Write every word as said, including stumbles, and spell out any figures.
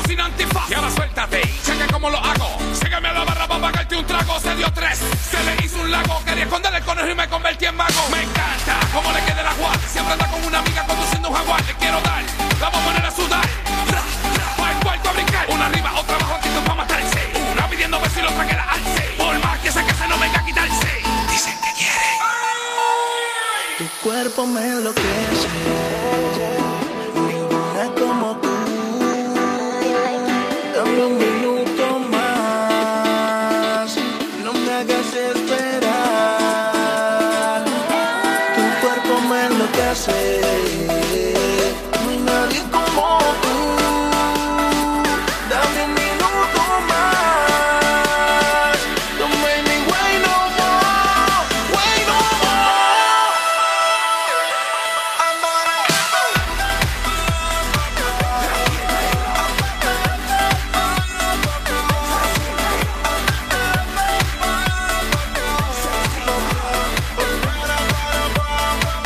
sin antifaz. Y ahora suéltate, cheque cómo lo hago. Sígueme a la barra para pagarte un trago. Se dio tres, se le hizo un lago. Quería esconder el conejo y me convertí en mago. Me encanta cómo le queda el agua. Siempre anda con una amiga conduciendo un jaguar. Le quiero dar, la vamos a poner a sudar. Va el cuarto a brincar. Una arriba, otra abajo, actitud para matarse. Una pidiendo besos y la otra que la alce. Por más que se case no venga a quitarse. Dicen que quiere. Tu cuerpo me enloquece.